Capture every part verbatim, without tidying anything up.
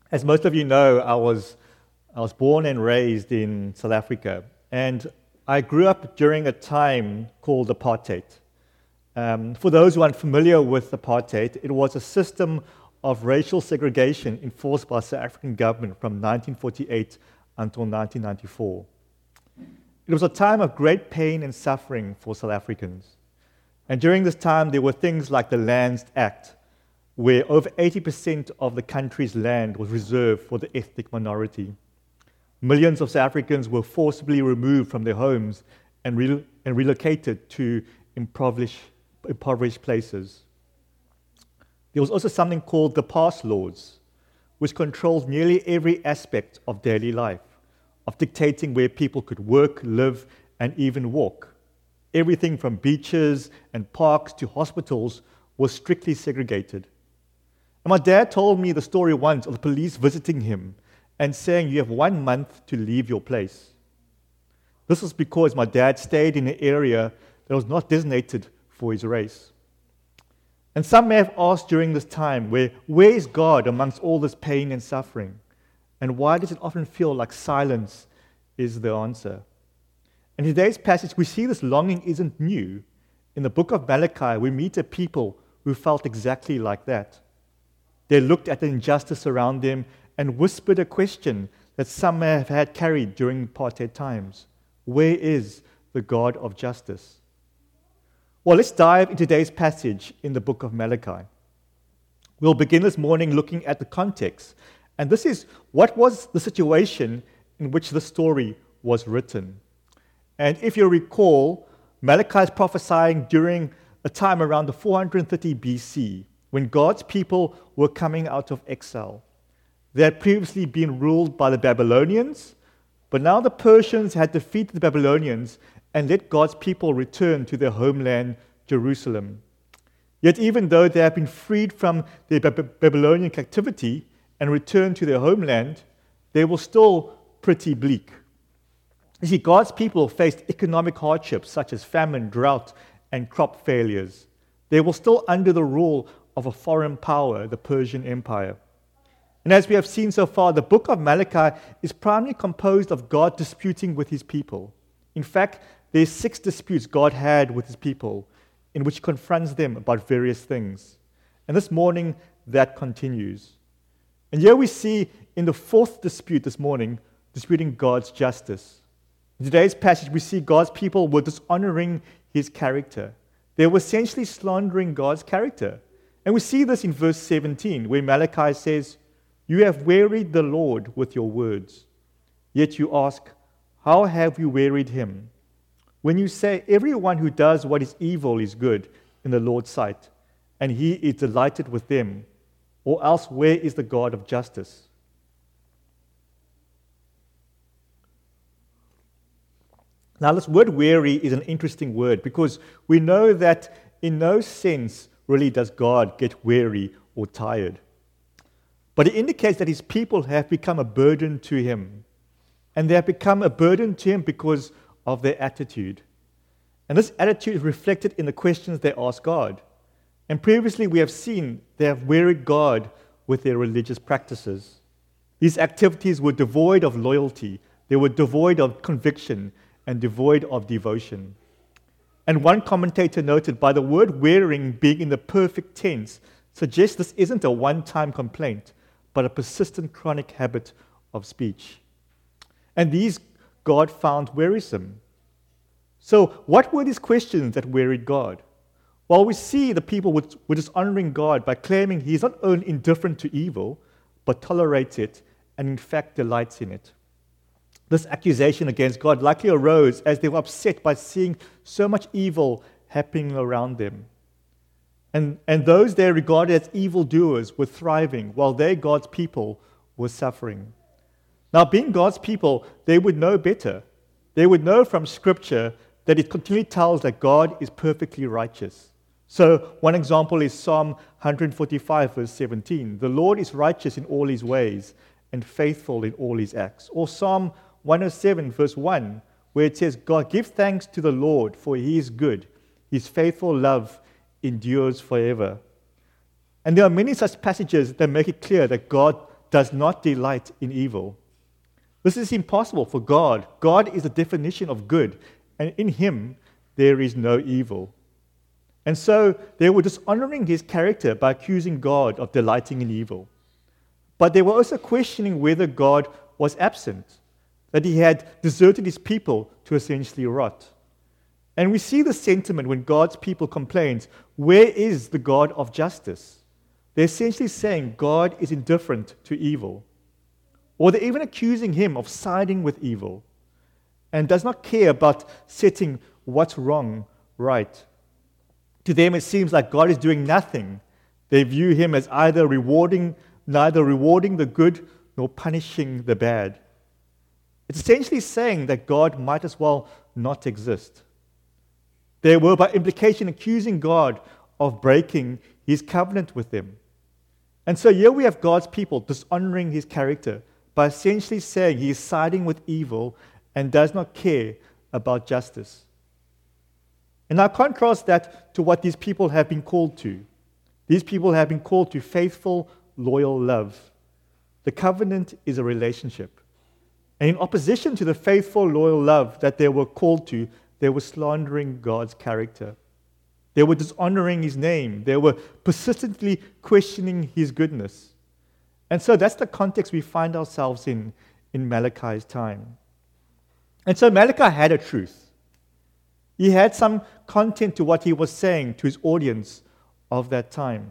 As most of you know, I was I was born and raised in South Africa, and I grew up during a time called apartheid. Um, for those who aren't familiar with apartheid, it was a system of racial segregation enforced by the South African government from nineteen forty-eight until nineteen ninety-four. It was a time of great pain and suffering for South Africans. And during this time, there were things like the Lands Act, where over eighty percent of the country's land was reserved for the ethnic minority. Millions of South Africans were forcibly removed from their homes and, re- and relocated to impoverished, impoverished places. There was also something called the pass laws, which controlled nearly every aspect of daily life, of dictating where people could work, live, and even walk. Everything from beaches and parks to hospitals was strictly segregated. And my dad told me the story once of the police visiting him and saying, "You have one month to leave your place." This was because my dad stayed in an area that was not designated for his race. And some may have asked during this time, where, where is God amongst all this pain and suffering? And why does it often feel like silence is the answer? In today's passage, we see this longing isn't new. In the book of Malachi, we meet a people who felt exactly like that. They looked at the injustice around them and whispered a question that some may have had carried during apartheid times. Where is the God of justice? Well, let's dive into today's passage in the book of Malachi. We'll begin this morning looking at the context. And this is what was the situation in which the story was written. And if you recall, Malachi is prophesying during a time around the four hundred thirty B C, when God's people were coming out of exile. They had previously been ruled by the Babylonians, but now the Persians had defeated the Babylonians and let God's people return to their homeland, Jerusalem. Yet even though they have been freed from their Babylonian captivity and returned to their homeland, they were still pretty bleak. You see, God's people faced economic hardships such as famine, drought, and crop failures. They were still under the rule of a foreign power, the Persian Empire. And as we have seen so far, the book of Malachi is primarily composed of God disputing with his people. In fact, there's six disputes God had with his people, in which he confronts them about various things. And this morning, that continues. And here we see in the fourth dispute this morning, disputing God's justice. In today's passage, we see God's people were dishonoring his character. They were essentially slandering God's character. And we see this in verse seventeen, where Malachi says, "You have wearied the Lord with your words. Yet you ask, how have you wearied him? When you say, everyone who does what is evil is good in the Lord's sight, and he is delighted with them, or else where is the God of justice?" Now, this word weary is an interesting word because we know that in no sense really does God get weary or tired. But it indicates that his people have become a burden to him. And they have become a burden to him because of their attitude. And this attitude is reflected in the questions they ask God. And previously we have seen they have wearied God with their religious practices. These activities were devoid of loyalty, they were devoid of conviction, and devoid of devotion. And one commentator noted, by the word wearying being in the perfect tense, suggests this isn't a one-time complaint, but a persistent chronic habit of speech. And these God found wearisome. So what were these questions that wearied God? Well, we see the people were dishonoring God by claiming he is not only indifferent to evil, but tolerates it and in fact delights in it. This accusation against God likely arose as they were upset by seeing so much evil happening around them. And, and those they regarded as evildoers were thriving, while they, God's people, were suffering. Now, being God's people, they would know better. They would know from Scripture that it continually tells that God is perfectly righteous. So, one example is Psalm one forty-five, verse seventeen. "The Lord is righteous in all his ways and faithful in all his acts." Or Psalm one oh seven, verse one, where it says, "God, give thanks to the Lord, for he is good. His faithful love endures forever." And there are many such passages that make it clear that God does not delight in evil. This is impossible for God. God is the definition of good, and in him there is no evil. And so they were dishonoring his character by accusing God of delighting in evil. But they were also questioning whether God was absent, that he had deserted his people to essentially rot. And we see the sentiment when God's people complains, where is the God of justice? They're essentially saying God is indifferent to evil. Or they're even accusing him of siding with evil and does not care about setting what's wrong right. To them, it seems like God is doing nothing. They view him as either rewarding, neither rewarding the good nor punishing the bad. It's essentially saying that God might as well not exist. They were, by implication, accusing God of breaking his covenant with them. And so here we have God's people dishonoring his character by essentially saying he is siding with evil and does not care about justice. And now contrast that to what these people have been called to. These people have been called to faithful, loyal love. The covenant is a relationship. And in opposition to the faithful, loyal love that they were called to, they were slandering God's character. They were dishonoring his name. They were persistently questioning his goodness. And so that's the context we find ourselves in in Malachi's time. And so Malachi had a truth. He had some content to what he was saying to his audience of that time.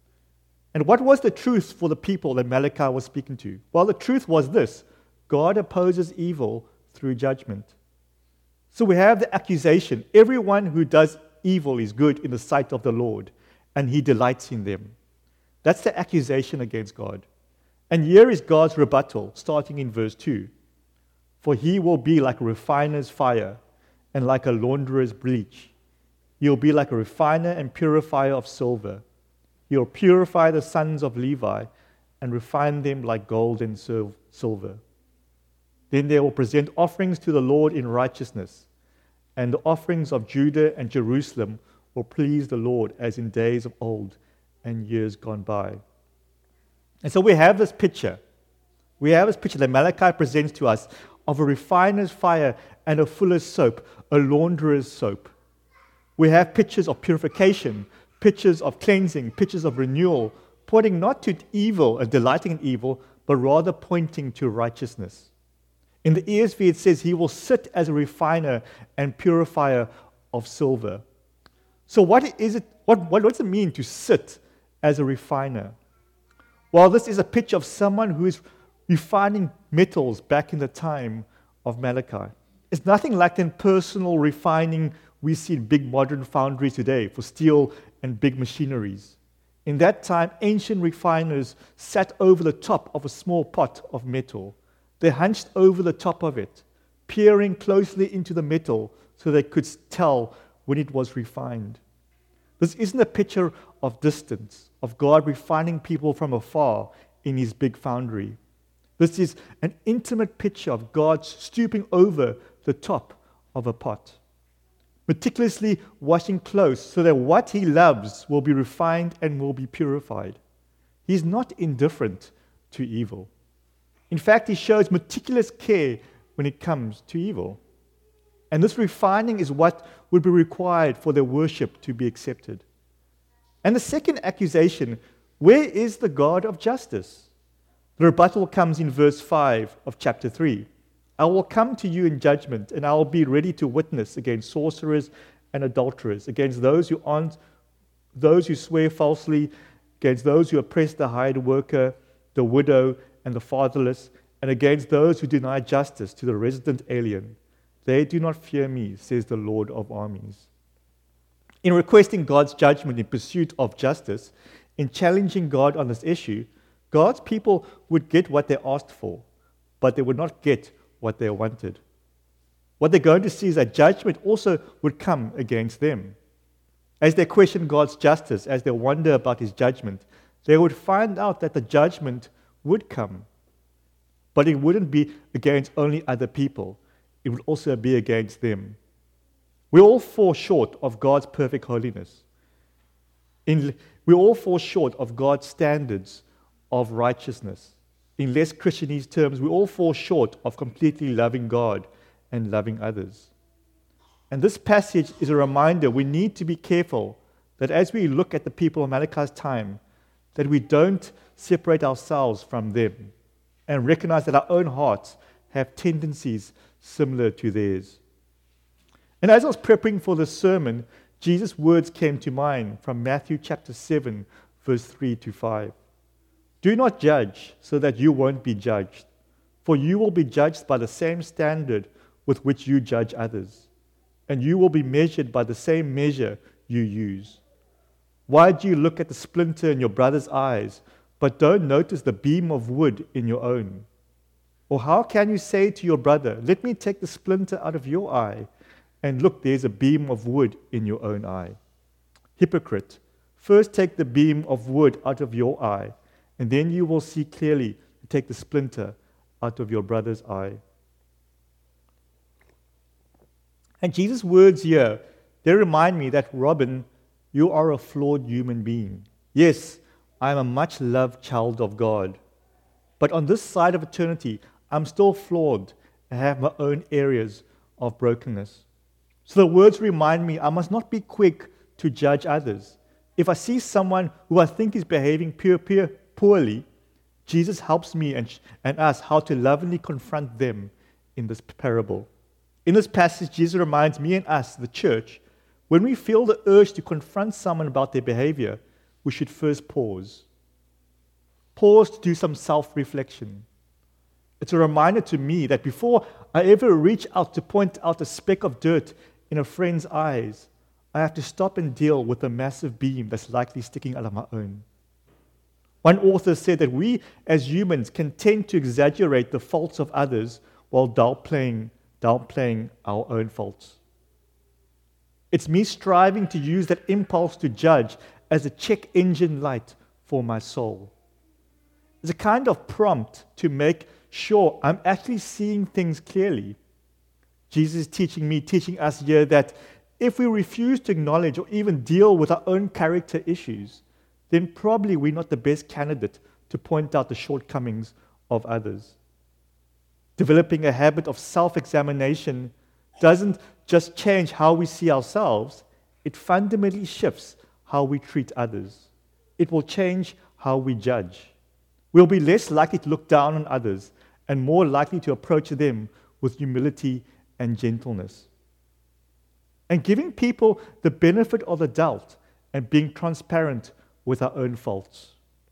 And what was the truth for the people that Malachi was speaking to? Well, the truth was this: God opposes evil through judgment. So we have the accusation: everyone who does evil is good in the sight of the Lord, and he delights in them. That's the accusation against God. And here is God's rebuttal, starting in verse two. For he will be like a refiner's fire and like a launderer's bleach. He will be like a refiner and purifier of silver. He will purify the sons of Levi and refine them like gold and silver. Then they will present offerings to the Lord in righteousness, and the offerings of Judah and Jerusalem will please the Lord as in days of old and years gone by. And so we have this picture. We have this picture that Malachi presents to us of a refiner's fire and a fuller's soap, a launderer's soap. We have pictures of purification, pictures of cleansing, pictures of renewal, pointing not to evil and delighting in evil, but rather pointing to righteousness. In the E S V, it says he will sit as a refiner and purifier of silver. So what is it? What, what does it mean to sit as a refiner? Well, this is a picture of someone who is refining metals back in the time of Malachi. It's nothing like the personal refining we see in big modern foundries today for steel and big machineries. In that time, ancient refiners sat over the top of a small pot of metal. They hunched over the top of it, peering closely into the metal so they could tell when it was refined. This isn't a picture of distance, of God refining people from afar in his big foundry. This is an intimate picture of God stooping over the top of a pot, meticulously washing close so that what he loves will be refined and will be purified. He's not indifferent to evil. In fact, he shows meticulous care when it comes to evil. And this refining is what would be required for their worship to be accepted. And the second accusation, where is the God of justice? The rebuttal comes in verse five of chapter three. I will come to you in judgment, and I will be ready to witness against sorcerers and adulterers, against those who aren't, those who swear falsely, against those who oppress the hired worker, the widow, and the fatherless, and against those who deny justice to the resident alien. They do not fear me, says the Lord of armies. In requesting God's judgment in pursuit of justice, in challenging God on this issue, God's people would get what they asked for, but they would not get what they wanted. What they're going to see is that judgment also would come against them. As they question God's justice, as they wonder about his judgment, they would find out that the judgment would come, but it wouldn't be against only other people. It would also be against them. We all fall short of God's perfect holiness. In, we all fall short of God's standards of righteousness. In less Christianese terms, we all fall short of completely loving God and loving others. And this passage is a reminder we need to be careful that as we look at the people of Malachi's time, that we don't separate ourselves from them and recognize that our own hearts have tendencies similar to theirs. And as I was preparing for this sermon, Jesus' words came to mind from Matthew chapter seven, verse three to five. Do not judge so that you won't be judged, for you will be judged by the same standard with which you judge others, and you will be measured by the same measure you use. Why do you look at the splinter in your brother's eyes, but don't notice the beam of wood in your own? Or how can you say to your brother, let me take the splinter out of your eye, and look, there's a beam of wood in your own eye? Hypocrite, first take the beam of wood out of your eye, and then you will see clearly to take the splinter out of your brother's eye. And Jesus' words here, they remind me that, Robin, you are a flawed human being. Yes, I am a much-loved child of God. But on this side of eternity, I'm still flawed and have my own areas of brokenness. So the words remind me I must not be quick to judge others. If I see someone who I think is behaving pure, pure, poorly, Jesus helps me and, and us how to lovingly confront them in this parable. In this passage, Jesus reminds me and us, the church, when we feel the urge to confront someone about their behavior, we should first pause. Pause to do some self-reflection. It's a reminder to me that before I ever reach out to point out a speck of dirt in a friend's eyes, I have to stop and deal with a massive beam that's likely sticking out of my own. One author said that we as humans can tend to exaggerate the faults of others while downplaying, downplaying our own faults. It's me striving to use that impulse to judge as a check engine light for my soul. It's a kind of prompt to make sure I'm actually seeing things clearly. Jesus is teaching me, teaching us here that if we refuse to acknowledge or even deal with our own character issues, then probably we're not the best candidate to point out the shortcomings of others. Developing a habit of self-examination doesn't just change how we see ourselves, it fundamentally shifts how we treat others. It will change how we judge. We'll be less likely to look down on others and more likely to approach them with humility and gentleness. And giving people the benefit of the doubt and being transparent with our own faults.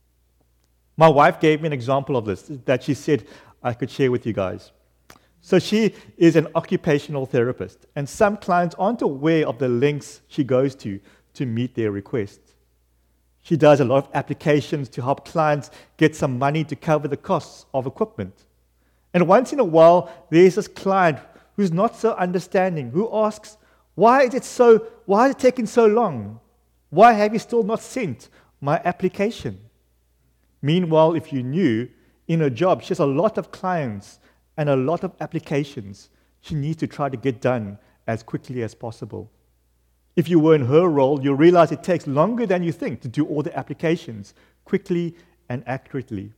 My wife gave me an example of this that she said I could share with you guys. So she is an occupational therapist, and some clients aren't aware of the lengths she goes to to meet their requests. She does a lot of applications to help clients get some money to cover the costs of equipment. And once in a while, there's this client who's not so understanding, who asks, why is it so, why is it taking so long? Why have you still not sent my application? Meanwhile, if you knew, in her job, she has a lot of clients and a lot of applications she needs to try to get done as quickly as possible. If you were in her role, you'll realize it takes longer than you think to do all the applications quickly and accurately.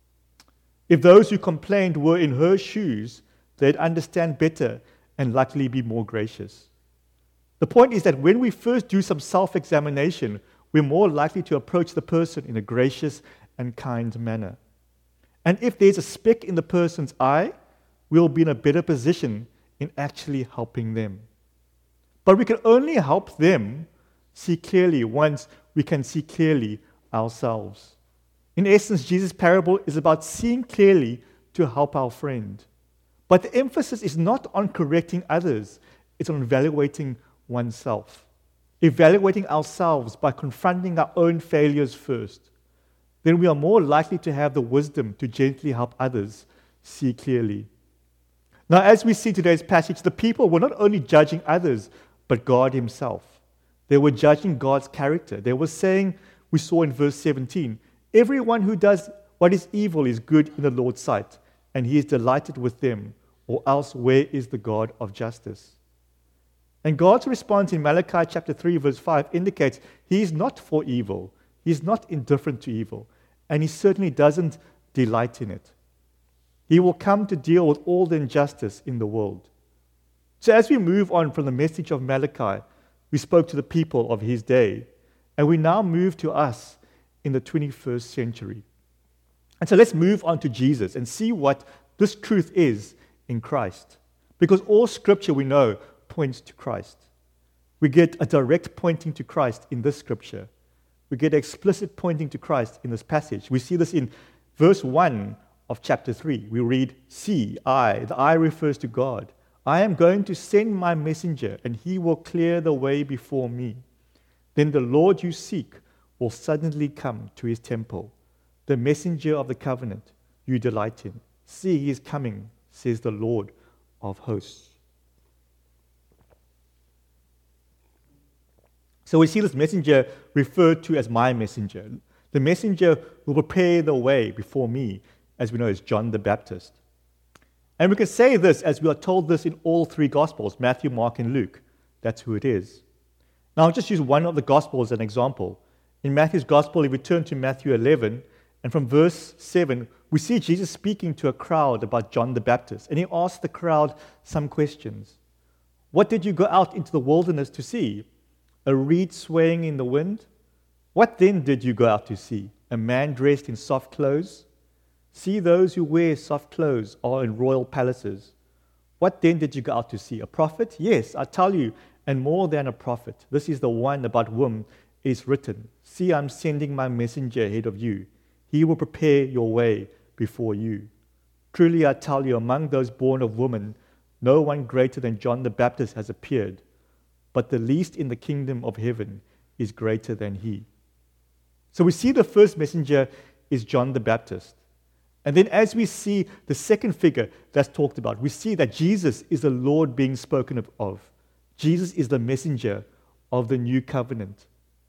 If those who complained were in her shoes, they'd understand better and likely be more gracious. The point is that when we first do some self-examination, we're more likely to approach the person in a gracious and kind manner. And if there's a speck in the person's eye, we'll be in a better position in actually helping them. But we can only help them see clearly once we can see clearly ourselves. In essence, Jesus' parable is about seeing clearly to help our friend. But the emphasis is not on correcting others, it's on evaluating oneself. Evaluating ourselves by confronting our own failures first. Then we are more likely to have the wisdom to gently help others see clearly. Now, as we see today's passage, the people were not only judging others, but God himself. They were judging God's character. They were saying, we saw in verse seventeen, everyone who does what is evil is good in the Lord's sight, and he is delighted with them, or else where is the God of justice? And God's response in Malachi chapter three, verse five indicates he is not for evil. He is not indifferent to evil. And he certainly doesn't delight in it. He will come to deal with all the injustice in the world. So as we move on from the message of Malachi, we spoke to the people of his day, and we now move to us in the twenty-first century. And so let's move on to Jesus and see what this truth is in Christ. Because all scripture we know points to Christ. We get a direct pointing to Christ in this scripture. We get explicit pointing to Christ in this passage. We see this in verse one of chapter three. We read, "See, I," the I refers to God, "I am going to send my messenger, and he will clear the way before me. Then the Lord you seek will suddenly come to his temple, the messenger of the covenant you delight in. See, he is coming, says the Lord of hosts." So we see this messenger referred to as my messenger. The messenger will prepare the way before me, as we know as John the Baptist. And we can say this as we are told this in all three Gospels, Matthew, Mark, and Luke. That's who it is. Now I'll just use one of the Gospels as an example. In Matthew's Gospel, if we turn to Matthew eleven, and from verse seven, we see Jesus speaking to a crowd about John the Baptist. And he asks the crowd some questions. "What did you go out into the wilderness to see? A reed swaying in the wind? What then did you go out to see? A man dressed in soft clothes? See, those who wear soft clothes are in royal palaces. What then did you go out to see? A prophet? Yes, I tell you, and more than a prophet. This is the one about whom is written, 'See, I'm sending my messenger ahead of you. He will prepare your way before you.' Truly I tell you, among those born of woman, no one greater than John the Baptist has appeared, but the least in the kingdom of heaven is greater than he." So we see the first messenger is John the Baptist. And then as we see the second figure that's talked about, we see that Jesus is the Lord being spoken of. Jesus is the messenger of the new covenant.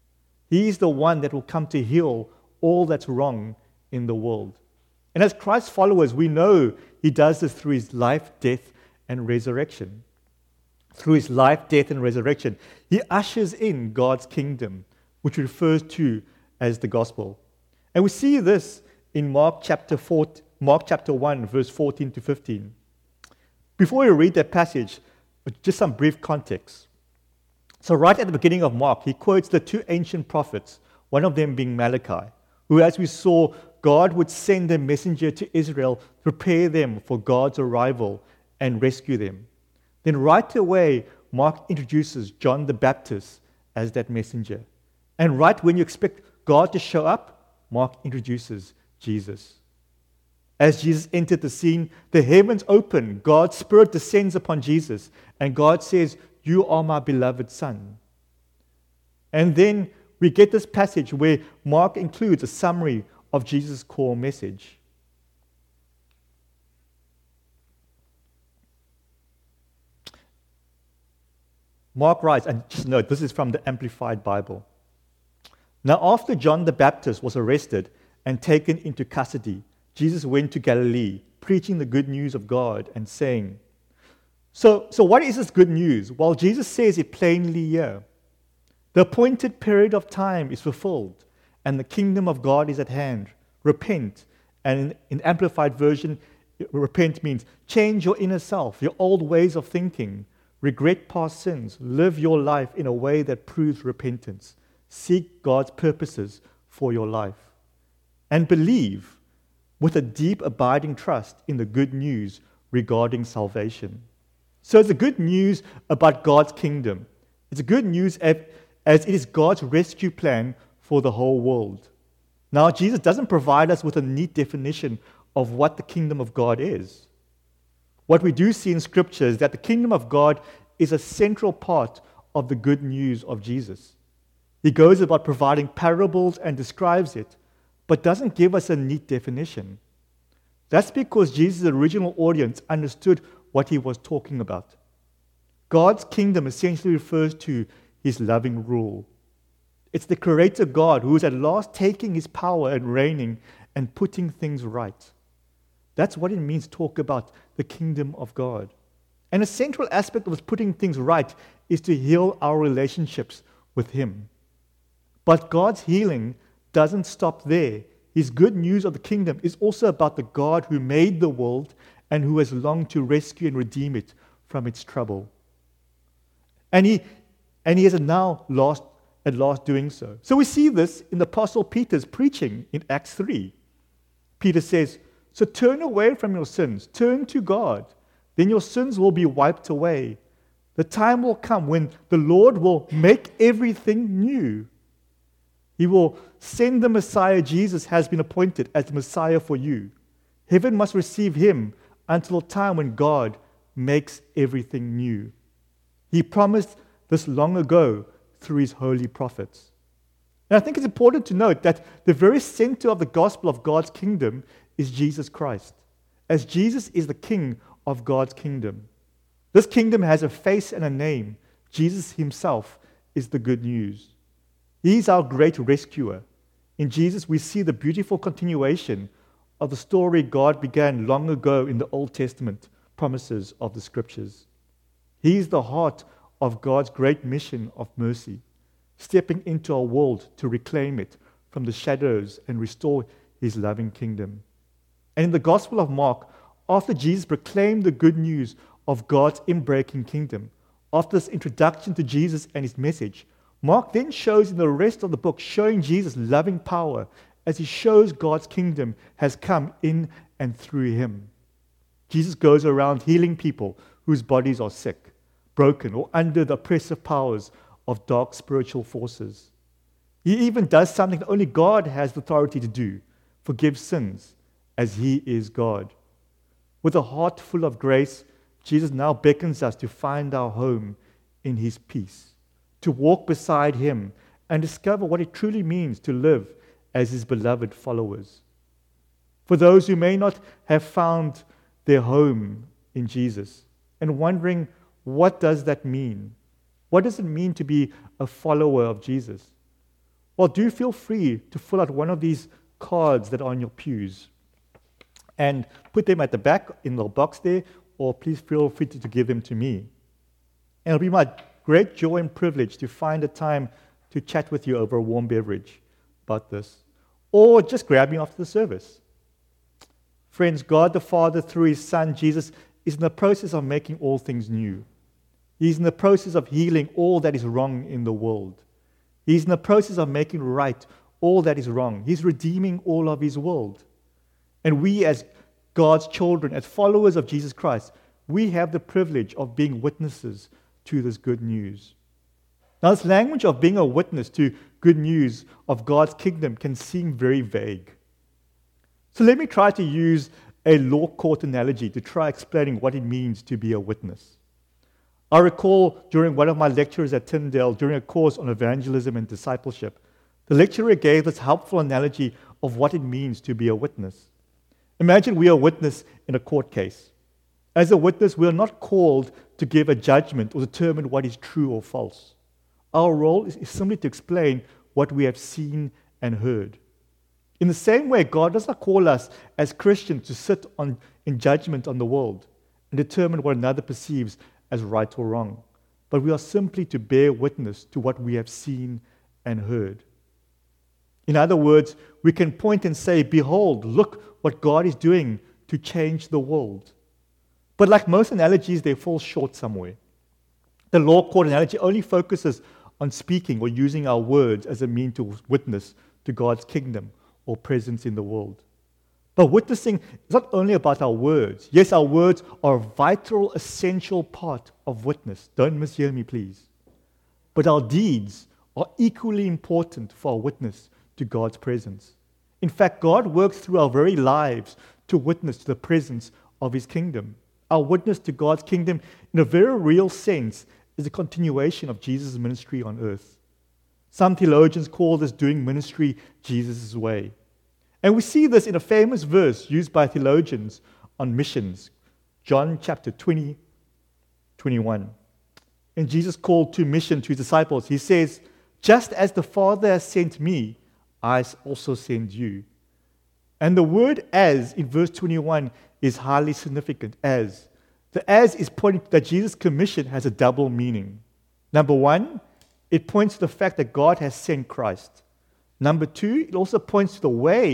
He is the one that will come to heal all that's wrong in the world. And as Christ's followers, we know he does this through his life, death, and resurrection. Through his life, death, and resurrection, he ushers in God's kingdom, which refers to as the gospel. And we see this in Mark chapter four, Mark chapter one, verse fourteen to fifteen. Before we read that passage, just some brief context. So right at the beginning of Mark, he quotes the two ancient prophets, one of them being Malachi, who, as we saw, God would send a messenger to Israel to prepare them for God's arrival and rescue them. Then right away, Mark introduces John the Baptist as that messenger. And right when you expect God to show up, Mark introduces Jesus. As Jesus entered the scene, the heavens open, God's Spirit descends upon Jesus, and God says, "You are my beloved Son." And then we get this passage where Mark includes a summary of Jesus' core message. Mark writes, and just note, this is from the Amplified Bible. "Now after John the Baptist was arrested and taken into custody, Jesus went to Galilee, preaching the good news of God and saying," So, so what is this good news? Well, Jesus says it plainly here. The appointed period of time is fulfilled, and the kingdom of God is at hand. Repent. And in, in Amplified Version, repent means change your inner self, your old ways of thinking. Regret past sins. Live your life in a way that proves repentance. Seek God's purposes for your life. And believe with a deep, abiding trust in the good news regarding salvation. So it's the good news about God's kingdom. It's a good news as it is God's rescue plan for the whole world. Now, Jesus doesn't provide us with a neat definition of what the kingdom of God is. What we do see in Scripture is that the kingdom of God is a central part of the good news of Jesus. He goes about providing parables and describes it, but doesn't give us a neat definition. That's because Jesus' original audience understood what he was talking about. God's kingdom essentially refers to his loving rule. It's the creator God who is at last taking his power and reigning and putting things right. That's what it means to talk about the kingdom of God. And a central aspect of putting things right is to heal our relationships with him. But God's healing doesn't stop there. His good news of the kingdom is also about the God who made the world and who has longed to rescue and redeem it from its trouble. And he, and he is now last, at last doing so. So we see this in the Apostle Peter's preaching in Acts three. Peter says, so turn away from your sins, turn to God, then your sins will be wiped away. The time will come when the Lord will make everything new. He will send the Messiah. Jesus has been appointed as the Messiah for you. Heaven must receive him until the time when God makes everything new. He promised this long ago through his holy prophets. And I think it's important to note that the very center of the gospel of God's kingdom is Jesus Christ, as Jesus is the king of God's kingdom. This kingdom has a face and a name. Jesus himself is the good news. He is our great rescuer. In Jesus, we see the beautiful continuation of the story God began long ago in the Old Testament promises of the Scriptures. He is the heart of God's great mission of mercy, stepping into our world to reclaim it from the shadows and restore his loving kingdom. And in the Gospel of Mark, after Jesus proclaimed the good news of God's inbreaking kingdom, after this introduction to Jesus and his message, Mark then shows in the rest of the book, showing Jesus' loving power as he shows God's kingdom has come in and through him. Jesus goes around healing people whose bodies are sick, broken, or under the oppressive powers of dark spiritual forces. He even does something that only God has the authority to do, forgive sins, as he is God. With a heart full of grace, Jesus now beckons us to find our home in his peace, to walk beside him and discover what it truly means to live as his beloved followers. For those who may not have found their home in Jesus and wondering, what does that mean? What does it mean to be a follower of Jesus? Well, do feel free to fill out one of these cards that are on your pews and put them at the back in the box there, or please feel free to, to give them to me. And it'll be my great joy and privilege to find a time to chat with you over a warm beverage about this, or just grab me after the service. Friends, God the Father, through his Son Jesus, is in the process of making all things new. He's in the process of healing all that is wrong in the world. He's in the process of making right all that is wrong. He's redeeming all of his world. And we, as God's children, as followers of Jesus Christ, we have the privilege of being witnesses to this good news. Now, this language of being a witness to good news of God's kingdom can seem very vague. So let me try to use a law court analogy to try explaining what it means to be a witness. I recall during one of my lectures at Tyndale, during a course on evangelism and discipleship, the lecturer gave this helpful analogy of what it means to be a witness. Imagine we are a witness in a court case. As a witness, we are not called to give a judgment or determine what is true or false. Our role is simply to explain what we have seen and heard. In the same way, God does not call us as Christians to sit on, in judgment on the world and determine what another perceives as right or wrong, but we are simply to bear witness to what we have seen and heard. In other words, we can point and say, behold, look what God is doing to change the world. But like most analogies, they fall short somewhere. The law court analogy only focuses on speaking or using our words as a means to witness to God's kingdom or presence in the world. But witnessing is not only about our words. Yes, our words are a vital, essential part of witness. Don't mishear me, please. But our deeds are equally important for our witness to God's presence. In fact, God works through our very lives to witness to the presence of his kingdom. Our witness to God's kingdom, in a very real sense, is a continuation of Jesus' ministry on earth. Some theologians call this doing ministry Jesus' way. And we see this in a famous verse used by theologians on missions, John chapter twenty, twenty-one. And Jesus called to mission to his disciples. He says, just as the Father has sent me, I also send you. And the word as in verse twenty-one is highly significant, as. The as is pointing that Jesus' commission has a double meaning. Number one, it points to the fact that God has sent Christ. Number two, it also points to the way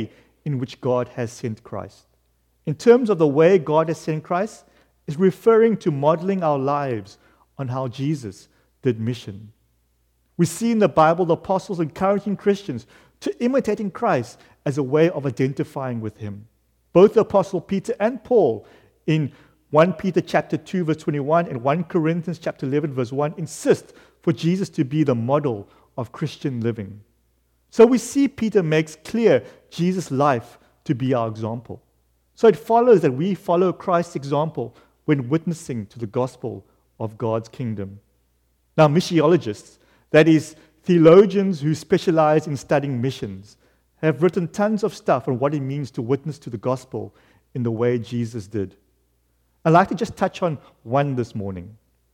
in which God has sent Christ. In terms of the way God has sent Christ, is referring to modeling our lives on how Jesus did mission. We see in the Bible the apostles encouraging Christians to imitating Christ as a way of identifying with him. Both the apostle Peter and Paul in First Peter chapter two verse twenty-one and First Corinthians chapter eleven verse one insist for Jesus to be the model of Christian living. So we see Peter makes clear Jesus' life to be our example. So it follows that we follow Christ's example when witnessing to the gospel of God's kingdom. Now, missiologists, that is, theologians who specialize in studying missions, have written tons of stuff on what it means to witness to the gospel in the way Jesus did. I'd like to just touch on one this morning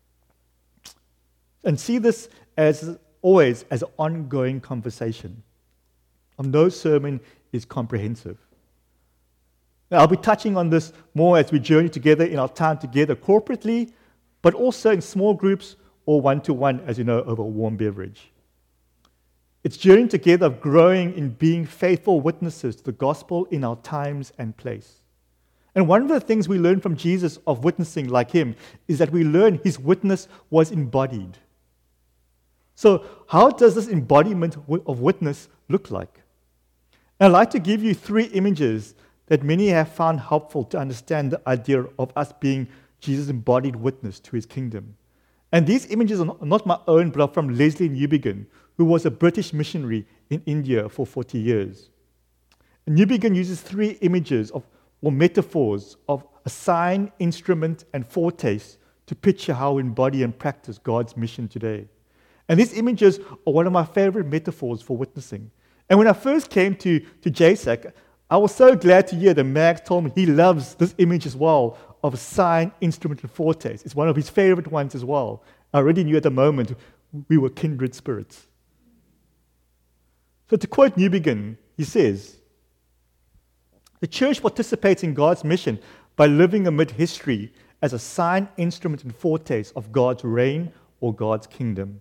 and see this as always as an ongoing conversation. No sermon is comprehensive. Now, I'll be touching on this more as we journey together in our time together corporately, but also in small groups or one-to-one, as you know, over a warm beverage. It's journeying together of growing in being faithful witnesses to the gospel in our times and place. And one of the things we learn from Jesus of witnessing like him is that we learn his witness was embodied. So how does this embodiment of witness look like? And I'd like to give you three images that many have found helpful to understand the idea of us being Jesus' embodied witness to his kingdom. And these images are not my own, but are from Leslie Newbigin, who was a British missionary in India for forty years. And Newbigin uses three images of, or metaphors of a sign, instrument, and foretaste to picture how we embody and practice God's mission today. And these images are one of my favorite metaphors for witnessing. And when I first came to, to J S A C, I was so glad to hear that Max told me he loves this image as well of a sign, instrument, and foretaste. It's one of his favorite ones as well. I already knew at the moment we were kindred spirits. So to quote Newbigin, he says, "The church participates in God's mission by living amid history as a sign, instrument, and foretaste of God's reign or God's kingdom."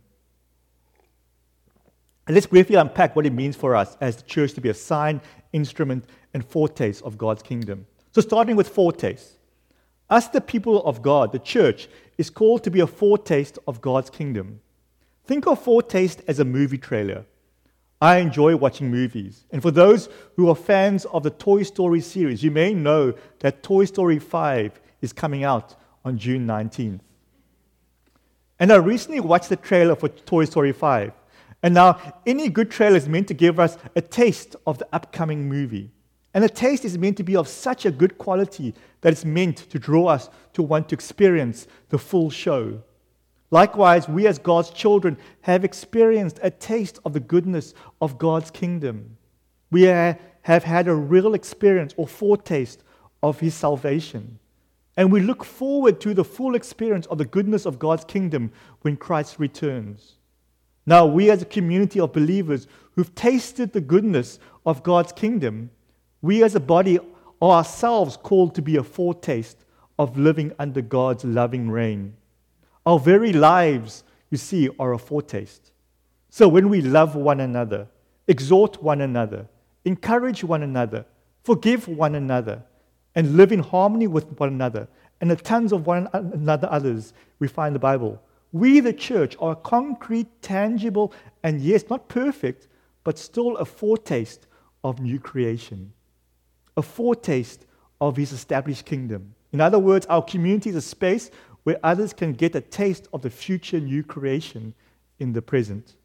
And let's briefly unpack what it means for us as the church to be a sign, instrument, and foretaste of God's kingdom. So starting with foretaste. Us, the people of God, the church, is called to be a foretaste of God's kingdom. Think of foretaste as a movie trailer. I enjoy watching movies. And for those who are fans of the Toy Story series, you may know that Toy Story five is coming out on June nineteenth. And I recently watched the trailer for Toy Story five. And now, any good trailer is meant to give us a taste of the upcoming movie. And the taste is meant to be of such a good quality that it's meant to draw us to want to experience the full show. Likewise, we as God's children have experienced a taste of the goodness of God's kingdom. We have had a real experience or foretaste of his salvation. And we look forward to the full experience of the goodness of God's kingdom when Christ returns. Now, we as a community of believers who've tasted the goodness of God's kingdom, we as a body are ourselves called to be a foretaste of living under God's loving reign. Our very lives, you see, are a foretaste. So when we love one another, exhort one another, encourage one another, forgive one another, and live in harmony with one another, and the tons of one another others we find in the Bible, we, the church, are a concrete, tangible, and yes, not perfect, but still a foretaste of new creation. A foretaste of his established kingdom. In other words, our community is a space where others can get a taste of the future new creation in the present.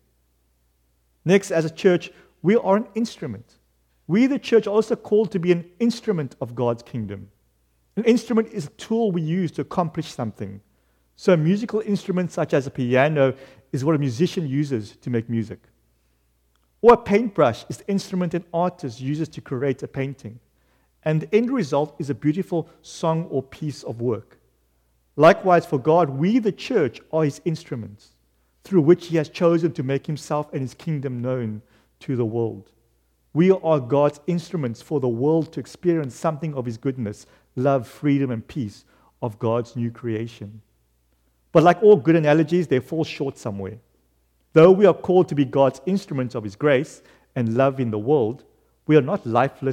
Next, as a church, we are an instrument. We, the church, are also called to be an instrument of God's kingdom. An instrument is a tool we use to accomplish something. So a musical instrument such as a piano is what a musician uses to make music. Or a paintbrush is the instrument an artist uses to create a painting. And the end result is a beautiful song or piece of work. Likewise, for God, we, the church, are his instruments, through which he has chosen to make himself and his kingdom known to the world. We are God's instruments for the world to experience something of his goodness, love, freedom, and peace of God's new creation. But like all good analogies, they fall short somewhere. Though we are called to be God's instruments of his grace and love in the world, we are not lifeless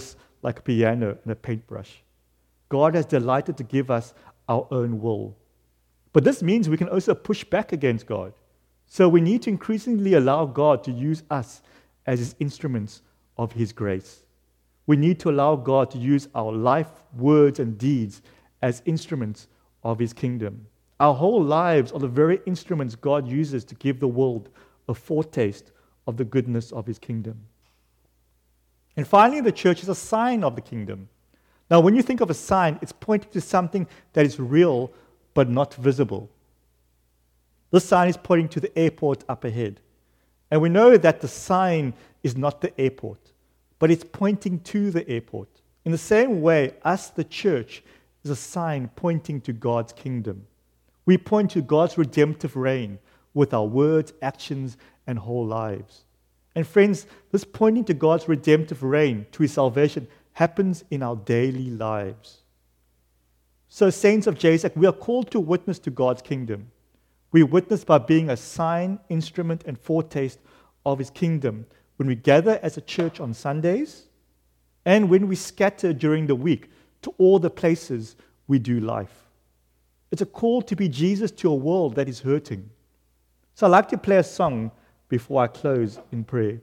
like a piano and a paintbrush. God has delighted to give us our own will. But this means we can also push back against God. So we need to increasingly allow God to use us as His instruments of His grace. We need to allow God to use our life, words, and deeds as instruments of His kingdom. Our whole lives are the very instruments God uses to give the world a foretaste of the goodness of His kingdom. And finally, the church is a sign of the kingdom. Now, when you think of a sign, it's pointing to something that is real but not visible. This sign is pointing to the airport up ahead. And we know that the sign is not the airport, but it's pointing to the airport. In the same way, us, the church, is a sign pointing to God's kingdom. We point to God's redemptive reign with our words, actions, and whole lives. And friends, this pointing to God's redemptive reign, to His salvation, happens in our daily lives. So, saints of J S A C, we are called to witness to God's kingdom. We witness by being a sign, instrument, and foretaste of His kingdom when we gather as a church on Sundays and when we scatter during the week to all the places we do life. It's a call to be Jesus to a world that is hurting. So I'd like to play a song before I close in prayer.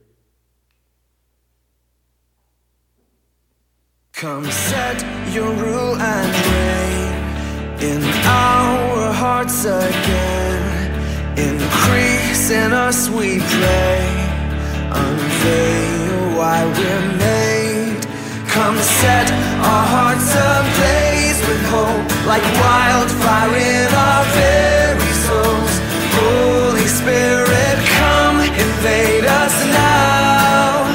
Come set your rule and reign in our hearts again. Increase in us, we pray. Unveil why we're made. Come set our hearts ablaze with hope, like wildfire in our very souls. Holy Spirit, come invade us now.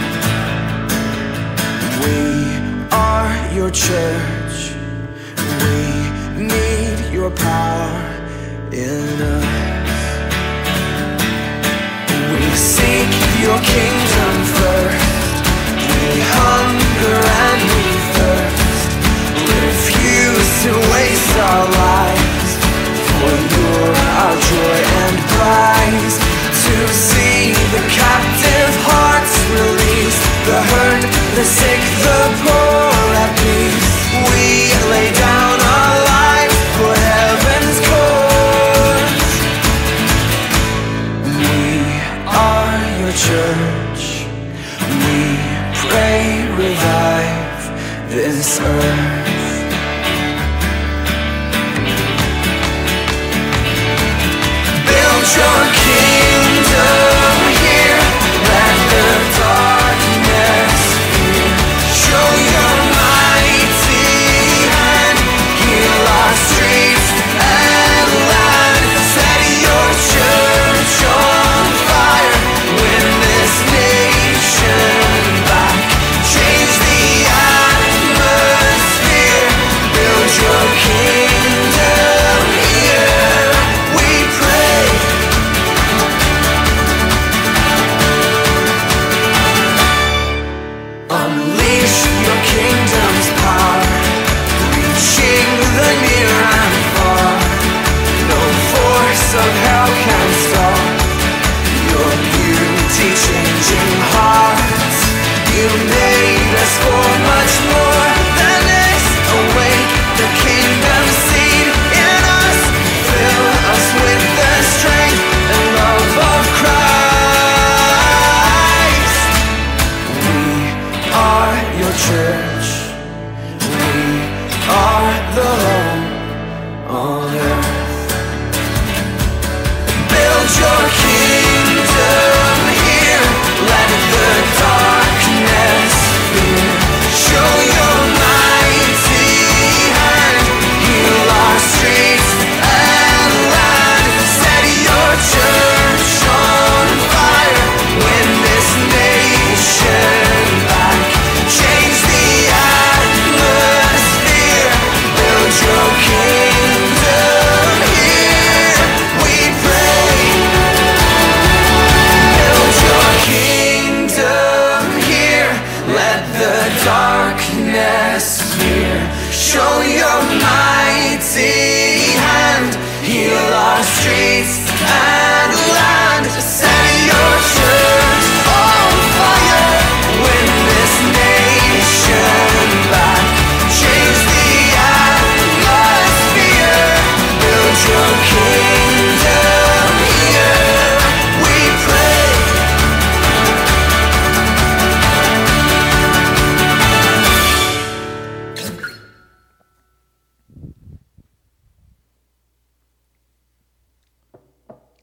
We are your church. We need your power in us. We seek your kingdom first. We hunger and we thirst. Refuse to waste our lives, for you're our joy and prize. To see the captive hearts released, the hurt, the sick, the poor at peace. We lay down our lives for heaven's cause. We are your church. We pray, revive this earth. Build your kingdom here. Let the darkness fear. Show your mighty hand. Heal our streets and land. Set your church on fire. Win this nation back. Change the atmosphere. Build your kingdom here. We pray. Unleash your kingdom's power, reaching the near and far. No force of hell can stop your beauty changing hearts. You made us for much more than this. Awake the kingdom seed in us. Fill us with the strength and love of Christ. We are your church. We are the home on earth. Build your kingdom here. Let the darkness fear. Show your mighty hand. Heal our streets and land. Set your church on fire. Win this nation back. Change the atmosphere. Build your kingdom here. We pray. Build your kingdom here. Let the darkness fear. Show your mighty hand. Heal our streets and land. Set your church on fire. Win this nation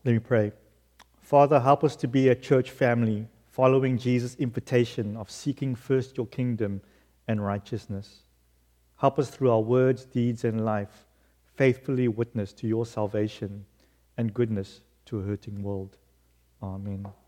Let me pray. Father, help us to be a church family following Jesus' invitation of seeking first your kingdom and righteousness. Help us through our words, deeds, and life faithfully witness to your salvation and goodness to a hurting world. Amen.